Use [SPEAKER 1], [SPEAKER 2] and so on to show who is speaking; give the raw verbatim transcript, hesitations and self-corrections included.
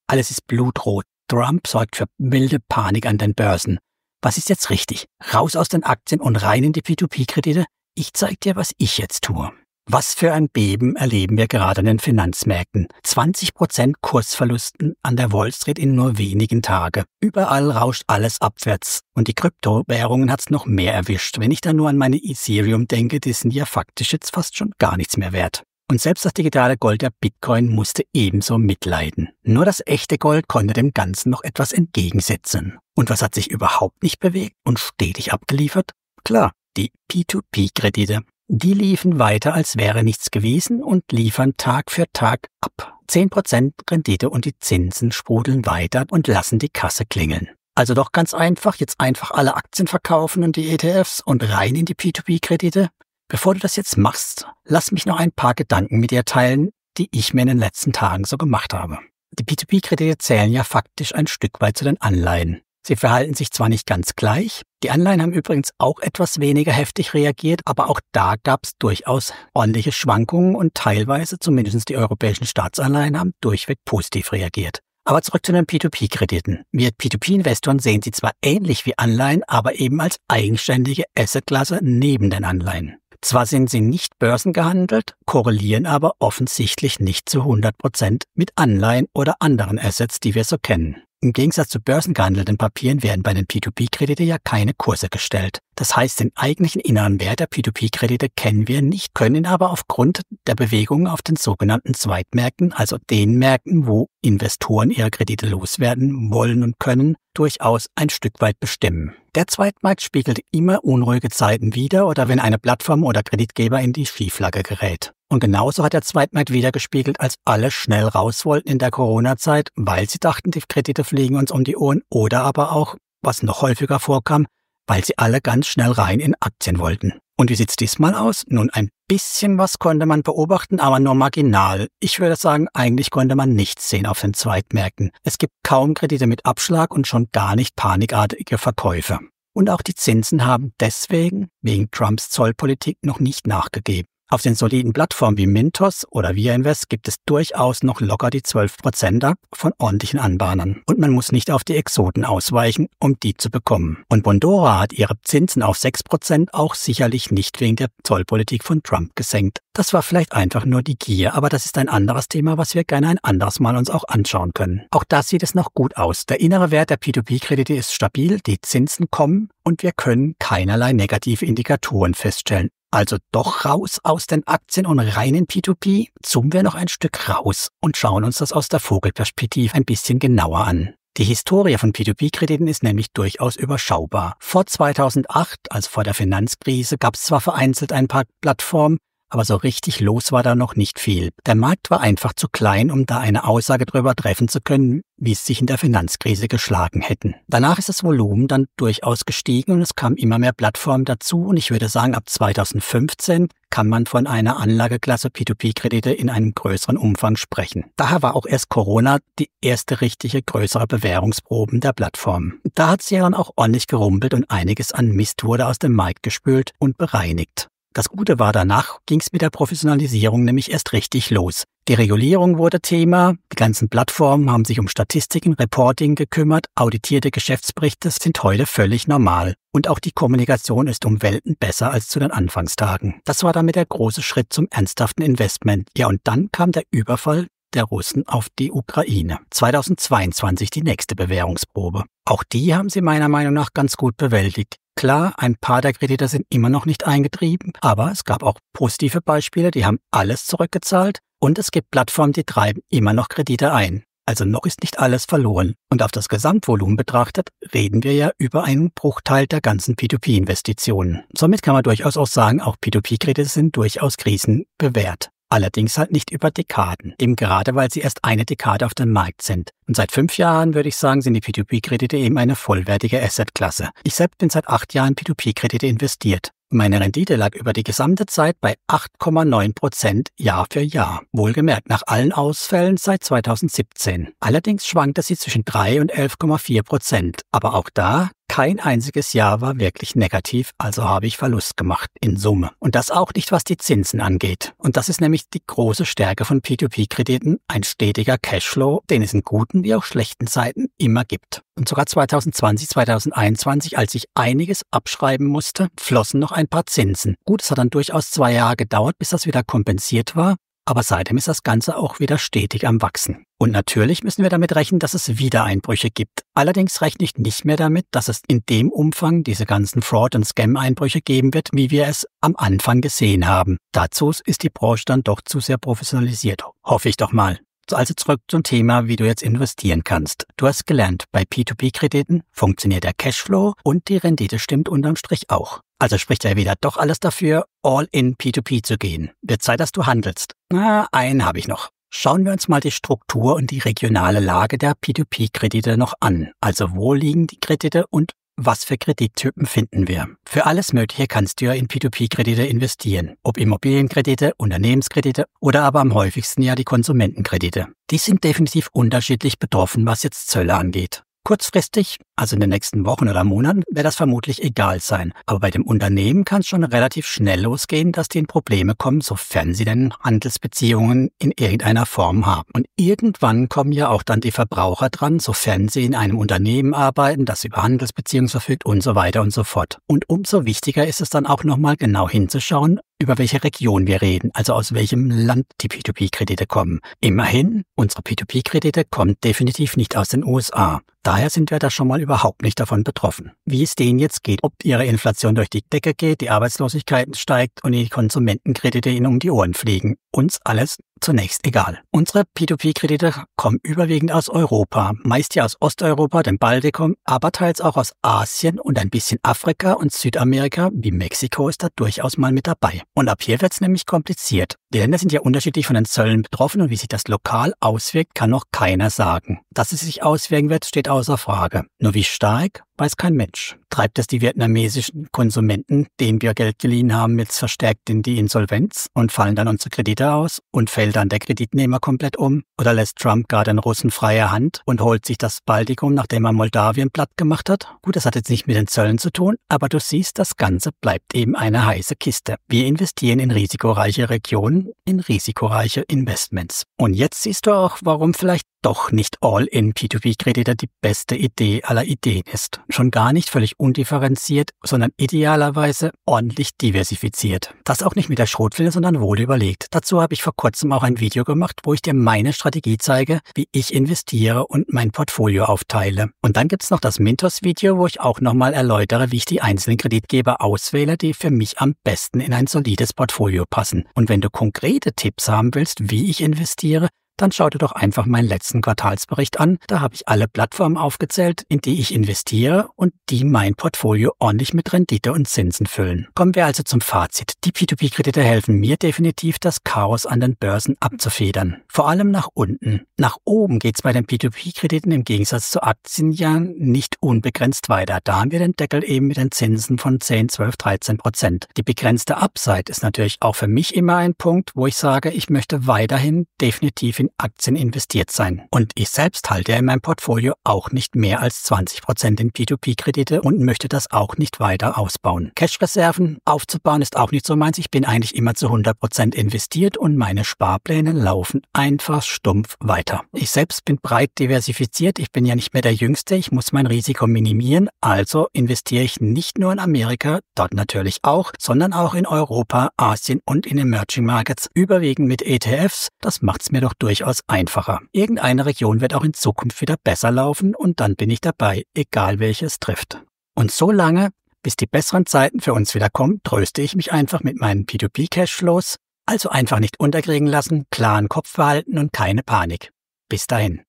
[SPEAKER 1] Alles ist blutrot. Trump sorgt für milde Panik an den Börsen. Was ist jetzt richtig? Raus aus den Aktien und rein in die P to P-Kredite? Ich zeig dir, was ich jetzt tue. Was für ein Beben erleben wir gerade an den Finanzmärkten. zwanzig Prozent Kursverlusten an der Wall Street in nur wenigen Tagen. Überall rauscht alles abwärts. Und die Kryptowährungen hat's noch mehr erwischt. Wenn ich da nur an meine Ethereum denke, die sind ja faktisch jetzt fast schon gar nichts mehr wert. Und selbst das digitale Gold der Bitcoin musste ebenso mitleiden. Nur das echte Gold konnte dem Ganzen noch etwas entgegensetzen. Und was hat sich überhaupt nicht bewegt und stetig abgeliefert? Klar, die P to P-Kredite. Die liefen weiter, als wäre nichts gewesen und liefern Tag für Tag ab. zehn Prozent Rendite und die Zinsen sprudeln weiter und lassen die Kasse klingeln. Also doch ganz einfach, jetzt einfach alle Aktien verkaufen und die E T Fs und rein in die P to P-Kredite? Bevor du das jetzt machst, lass mich noch ein paar Gedanken mit dir teilen, die ich mir in den letzten Tagen so gemacht habe. Die P to P-Kredite zählen ja faktisch ein Stück weit zu den Anleihen. Sie verhalten sich zwar nicht ganz gleich, die Anleihen haben übrigens auch etwas weniger heftig reagiert, aber auch da gab es durchaus ordentliche Schwankungen und teilweise, zumindest die europäischen Staatsanleihen, haben durchweg positiv reagiert. Aber zurück zu den P to P-Krediten. Wir P to P-Investoren sehen sie zwar ähnlich wie Anleihen, aber eben als eigenständige Assetklasse neben den Anleihen. Zwar sind sie nicht börsengehandelt, korrelieren aber offensichtlich nicht zu hundert Prozent mit Anleihen oder anderen Assets, die wir so kennen. Im Gegensatz zu börsengehandelten Papieren werden bei den P to P-Kredite ja keine Kurse gestellt. Das heißt, den eigentlichen inneren Wert der P to P-Kredite kennen wir nicht, können ihn aber aufgrund der Bewegungen auf den sogenannten Zweitmärkten, also den Märkten, wo Investoren ihre Kredite loswerden wollen und können, durchaus ein Stück weit bestimmen. Der Zweitmarkt spiegelt immer unruhige Zeiten wider oder wenn eine Plattform oder Kreditgeber in die Schieflage gerät. Und genauso hat der Zweitmarkt wiedergespiegelt, als alle schnell raus wollten in der Corona-Zeit, weil sie dachten, die Kredite fliegen uns um die Ohren oder aber auch, was noch häufiger vorkam, weil sie alle ganz schnell rein in Aktien wollten. Und wie sieht's diesmal aus? Nun, ein bisschen was konnte man beobachten, aber nur marginal. Ich würde sagen, eigentlich konnte man nichts sehen auf den Zweitmärkten. Es gibt kaum Kredite mit Abschlag und schon gar nicht panikartige Verkäufe. Und auch die Zinsen haben deswegen, wegen Trumps Zollpolitik, noch nicht nachgegeben. Auf den soliden Plattformen wie Mintos oder ViaInvest gibt es durchaus noch locker die zwölf Prozent von ordentlichen Anbahnern. Und man muss nicht auf die Exoten ausweichen, um die zu bekommen. Und Bondora hat ihre Zinsen auf sechs Prozent auch sicherlich nicht wegen der Zollpolitik von Trump gesenkt. Das war vielleicht einfach nur die Gier, aber das ist ein anderes Thema, was wir gerne ein anderes Mal uns auch anschauen können. Auch da sieht es noch gut aus. Der innere Wert der P to P-Kredite ist stabil, die Zinsen kommen und wir können keinerlei negative Indikatoren feststellen. Also doch raus aus den Aktien und rein in P to P, zoomen wir noch ein Stück raus und schauen uns das aus der Vogelperspektive ein bisschen genauer an. Die Historie von P to P-Krediten ist nämlich durchaus überschaubar. Vor zweitausendacht, also vor der Finanzkrise, gab es zwar vereinzelt ein paar Plattformen, aber so richtig los war da noch nicht viel. Der Markt war einfach zu klein, um da eine Aussage darüber treffen zu können, wie es sich in der Finanzkrise geschlagen hätten. Danach ist das Volumen dann durchaus gestiegen und es kamen immer mehr Plattformen dazu und ich würde sagen, ab zweitausendfünfzehn kann man von einer Anlageklasse P to P-Kredite in einem größeren Umfang sprechen. Daher war auch erst Corona die erste richtige größere Bewährungsproben der Plattform. Da hat sie ja dann auch ordentlich gerumpelt und einiges an Mist wurde aus dem Markt gespült und bereinigt. Das Gute war, danach ging es mit der Professionalisierung nämlich erst richtig los. Die Regulierung wurde Thema, die ganzen Plattformen haben sich um Statistiken, Reporting gekümmert, auditierte Geschäftsberichte sind heute völlig normal. Und auch die Kommunikation ist um Welten besser als zu den Anfangstagen. Das war damit der große Schritt zum ernsthaften Investment. Ja, und dann kam der Überfall der Russen auf die Ukraine. zweitausendzweiundzwanzig die nächste Bewährungsprobe. Auch die haben sie meiner Meinung nach ganz gut bewältigt. Klar, ein paar der Kredite sind immer noch nicht eingetrieben, aber es gab auch positive Beispiele, die haben alles zurückgezahlt und es gibt Plattformen, die treiben immer noch Kredite ein. Also noch ist nicht alles verloren. Und auf das Gesamtvolumen betrachtet, reden wir ja über einen Bruchteil der ganzen P to P-Investitionen. Somit kann man durchaus auch sagen, auch P to P-Kredite sind durchaus krisenbewährt. Allerdings halt nicht über Dekaden, eben gerade weil sie erst eine Dekade auf dem Markt sind. Und seit fünf Jahren, würde ich sagen, sind die P to P-Kredite eben eine vollwertige Assetklasse. Ich selbst bin seit acht Jahren P to P-Kredite investiert. Und meine Rendite lag über die gesamte Zeit bei acht Komma neun Prozent Jahr für Jahr. Wohlgemerkt nach allen Ausfällen seit zweitausendsiebzehn. Allerdings schwankte sie zwischen drei und elf Komma vier Prozent. Aber auch da kein einziges Jahr war wirklich negativ, also habe ich Verlust gemacht in Summe. Und das auch nicht, was die Zinsen angeht. Und das ist nämlich die große Stärke von P zwei P-Krediten, ein stetiger Cashflow, den es in guten wie auch schlechten Zeiten immer gibt. Und sogar zwanzig zwanzig, zwanzig einundzwanzig, als ich einiges abschreiben musste, flossen noch ein paar Zinsen. Gut, es hat dann durchaus zwei Jahre gedauert, bis das wieder kompensiert war. Aber seitdem ist das Ganze auch wieder stetig am Wachsen. Und natürlich müssen wir damit rechnen, dass es wieder Einbrüche gibt. Allerdings rechne ich nicht mehr damit, dass es in dem Umfang diese ganzen Fraud- und Scam-Einbrüche geben wird, wie wir es am Anfang gesehen haben. Dazu ist die Branche dann doch zu sehr professionalisiert. Hoffe ich doch mal. Also zurück zum Thema, wie du jetzt investieren kannst. Du hast gelernt, bei P zwei P-Krediten funktioniert der Cashflow und die Rendite stimmt unterm Strich auch. Also spricht ja wieder doch alles dafür, all in P zwei P zu gehen. Wird Zeit, dass du handelst. Na, einen habe ich noch. Schauen wir uns mal die Struktur und die regionale Lage der P zwei P-Kredite noch an. Also wo liegen die Kredite und was für Kredittypen finden wir? Für alles Mögliche kannst du ja in P zwei P-Kredite investieren. Ob Immobilienkredite, Unternehmenskredite oder aber am häufigsten ja die Konsumentenkredite. Die sind definitiv unterschiedlich betroffen, was jetzt Zölle angeht. Kurzfristig, also in den nächsten Wochen oder Monaten, wird das vermutlich egal sein. Aber bei dem Unternehmen kann es schon relativ schnell losgehen, dass die in Probleme kommen, sofern sie denn Handelsbeziehungen in irgendeiner Form haben. Und irgendwann kommen ja auch dann die Verbraucher dran, sofern sie in einem Unternehmen arbeiten, das über Handelsbeziehungen verfügt und so weiter und so fort. Und umso wichtiger ist es dann auch nochmal genau hinzuschauen, über welche Region wir reden, also aus welchem Land die P zwei P-Kredite kommen. Immerhin, unsere P zwei P-Kredite kommen definitiv nicht aus den U S A. Daher sind wir da schon mal überhaupt nicht davon betroffen. Wie es denen jetzt geht, ob ihre Inflation durch die Decke geht, die Arbeitslosigkeit steigt und die Konsumentenkredite ihnen um die Ohren fliegen. Uns alles zunächst egal. Unsere P zwei P-Kredite kommen überwiegend aus Europa, meist ja aus Osteuropa, dem Baltikum, aber teils auch aus Asien und ein bisschen Afrika und Südamerika, wie Mexiko ist da durchaus mal mit dabei. Und ab hier wird's nämlich kompliziert. Die Länder sind ja unterschiedlich von den Zöllen betroffen und wie sich das lokal auswirkt, kann noch keiner sagen. Dass es sich auswirken wird, steht außer Frage. Nur wie stark, weiß kein Mensch. Treibt es die vietnamesischen Konsumenten, denen wir Geld geliehen haben, jetzt verstärkt in die Insolvenz und fallen dann unsere Kredite aus und fällt dann der Kreditnehmer komplett um? Oder lässt Trump gar den Russen freie Hand und holt sich das Baltikum, nachdem er Moldawien platt gemacht hat? Gut, das hat jetzt nicht mit den Zöllen zu tun, aber du siehst, das Ganze bleibt eben eine heiße Kiste. Wir investieren in risikoreiche Regionen, in risikoreiche Investments. Und jetzt siehst du auch, warum vielleicht doch nicht All-in-P zwei P-Kredite die beste Idee aller Ideen ist. Schon gar nicht völlig undifferenziert, sondern idealerweise ordentlich diversifiziert. Das auch nicht mit der Schrotflinte, sondern wohl überlegt. Dazu habe ich vor kurzem auch ein Video gemacht, wo ich dir meine Strategie zeige, wie ich investiere und mein Portfolio aufteile. Und dann gibt's noch das Mintos-Video, wo ich auch nochmal erläutere, wie ich die einzelnen Kreditgeber auswähle, die für mich am besten in ein solides Portfolio passen. Und wenn du konkrete Tipps haben willst, wie ich investiere, dann schau dir doch einfach meinen letzten Quartalsbericht an. Da habe ich alle Plattformen aufgezählt, in die ich investiere und die mein Portfolio ordentlich mit Rendite und Zinsen füllen. Kommen wir also zum Fazit. Die P zwei P-Kredite helfen mir definitiv, das Chaos an den Börsen abzufedern. Vor allem nach unten. Nach oben geht's bei den P zwei P-Krediten im Gegensatz zu Aktien ja nicht unbegrenzt weiter. Da haben wir den Deckel eben mit den Zinsen von zehn, zwölf, dreizehn Prozent. Die begrenzte Upside ist natürlich auch für mich immer ein Punkt, wo ich sage, ich möchte weiterhin definitiv in Aktien investiert sein. Und ich selbst halte in meinem Portfolio auch nicht mehr als zwanzig Prozent in P zwei P-Kredite und möchte das auch nicht weiter ausbauen. Cash-Reserven aufzubauen ist auch nicht so meins. Ich bin eigentlich immer zu hundert Prozent investiert und meine Sparpläne laufen einfach stumpf weiter. Ich selbst bin breit diversifiziert. Ich bin ja nicht mehr der Jüngste. Ich muss mein Risiko minimieren. Also investiere ich nicht nur in Amerika, dort natürlich auch, sondern auch in Europa, Asien und in Emerging Markets, überwiegend mit E T Fs. Das macht's mir doch durchaus einfacher. Irgendeine Region wird auch in Zukunft wieder besser laufen und dann bin ich dabei, egal welches trifft. Und so lange, bis die besseren Zeiten für uns wieder kommen, tröste ich mich einfach mit meinen P zwei P-Cashflows. Also einfach nicht unterkriegen lassen, klaren Kopf behalten und keine Panik. Bis dahin.